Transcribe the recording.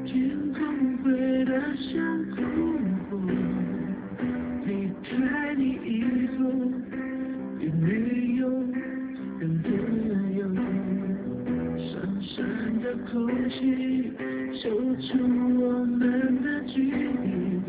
天空灰得像恐怖，离开你以后，也没有人自由。深深的空气，揪出我们的距离。